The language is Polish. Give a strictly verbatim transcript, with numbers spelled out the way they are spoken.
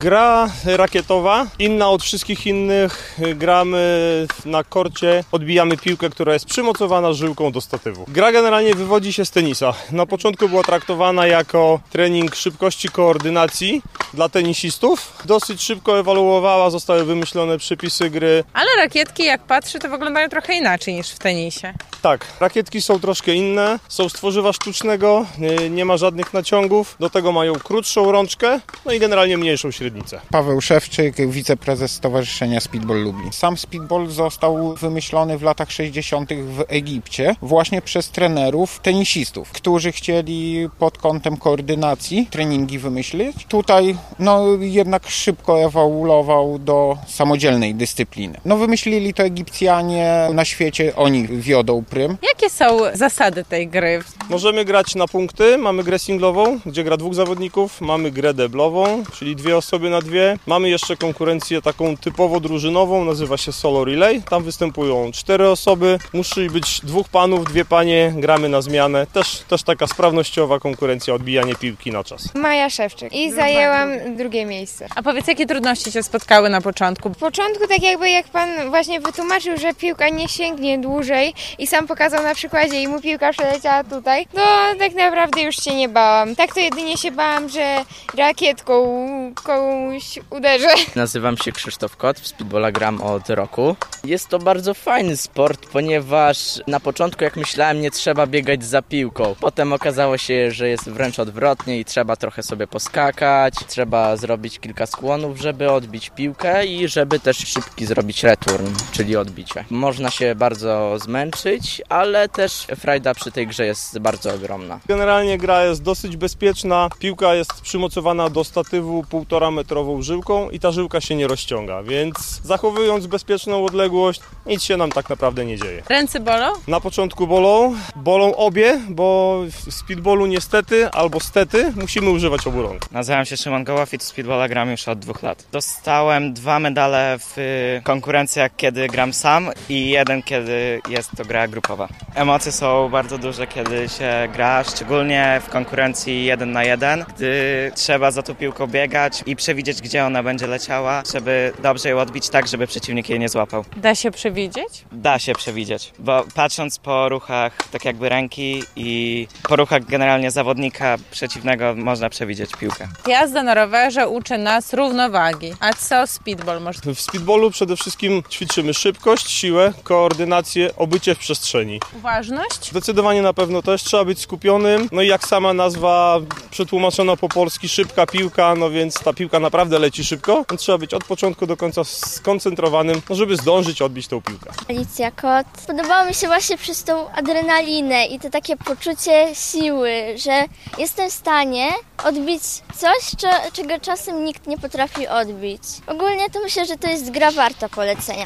Gra rakietowa, inna od wszystkich innych. Gramy na korcie, odbijamy piłkę, która jest przymocowana żyłką do statywu. Gra generalnie wywodzi się z tenisa. Na początku była traktowana jako trening szybkości koordynacji dla tenisistów. Dosyć szybko ewoluowała, zostały wymyślone przepisy gry. Ale rakietki, jak patrzę, to wyglądają trochę inaczej niż w tenisie. Tak, rakietki są troszkę inne, są z tworzywa sztucznego, nie ma żadnych naciągów, do tego mają krótszą rączkę, no i generalnie mniejszą średnicę. Paweł Szewczyk, wiceprezes Stowarzyszenia Speedball Lublin. Sam speedball został wymyślony w latach sześćdziesiątych w Egipcie właśnie przez trenerów tenisistów, którzy chcieli pod kątem koordynacji treningi wymyślić. Tutaj no jednak szybko ewoluował do samodzielnej dyscypliny. No wymyślili to Egipcjanie, na świecie oni wiodą prym. Jakie są zasady tej gry? Możemy grać na punkty, mamy grę singlową, gdzie gra dwóch zawodników, mamy grę deblową, czyli dwie osoby na dwie. Mamy jeszcze konkurencję taką typowo drużynową, nazywa się Solo Relay. Tam występują cztery osoby, musi być dwóch panów, dwie panie, gramy na zmianę. Też, też taka sprawnościowa konkurencja, odbijanie piłki na czas. Maja Szewczyk i zajęłam drugie miejsce. A powiedz, jakie trudności Cię spotkały na początku? W początku tak jakby jak pan właśnie wytłumaczył, że piłka nie sięgnie dłużej i sam pokazał na przykładzie i mu piłka przeleciała tutaj, to tak naprawdę już się nie bałam. Tak to jedynie się bałam, że rakietką komuś uderzę. Nazywam się Krzysztof Kot, w speedballa gram od roku. Jest to bardzo fajny sport, ponieważ na początku, jak myślałem, nie trzeba biegać za piłką. Potem okazało się, że jest wręcz odwrotnie i trzeba trochę sobie poskakać, trzeba zrobić kilka skłonów, żeby odbić piłkę i żeby też szybki zrobić return, czyli odbicie. Można się bardzo zmęczyć, ale też frajda przy tej grze jest bardzo ogromna. Generalnie gra jest dosyć bezpieczna, piłka jest przymocowana do statywu półtora metrową żyłką i ta żyłka się nie rozciąga, więc zachowując bezpieczną odległość, nic się nam tak naprawdę nie dzieje. Ręce bolą? Na początku bolą, bolą obie, bo w speedballu niestety albo stety musimy używać obu rąk. Nazywam się Szymon Gołaf i w speedballa gram już od dwóch lat. Dostałem dwa medale w konkurencjach, kiedy gram sam i jeden, kiedy jest to gra grupowa. Emocje są bardzo duże, kiedy się gra, szczególnie w konkurencji jeden na jeden, gdy trzeba za tą piłką biegać i przewidzieć, gdzie ona będzie leciała, żeby dobrze ją odbić tak, żeby przeciwnik jej nie złapał. Da się przewidzieć? Da się przewidzieć, bo patrząc po ruchach tak jakby ręki i po ruchach generalnie zawodnika przeciwnego można przewidzieć piłkę. Jazda na rowerze uczy nas równowagi. A co speedball może? W speedballu przede wszystkim ćwiczymy szybkość, siłę, koordynację, obycie w przestrzeni. Uważność? Zdecydowanie na pewno też trzeba być skupionym, no i jak sama nazwa przetłumaczona po polski, szybka piłka, no więc ta piłka naprawdę leci szybko, więc trzeba być od początku do końca skoncentrowanym, no żeby zdążyć odbić tą piłkę. Alicja Kot. Podobało mi się właśnie przez tą adrenalinę i to takie poczucie siły, że jestem w stanie odbić coś, czego czasem nikt nie potrafi odbić. Ogólnie to myślę, że to jest gra warta polecenia.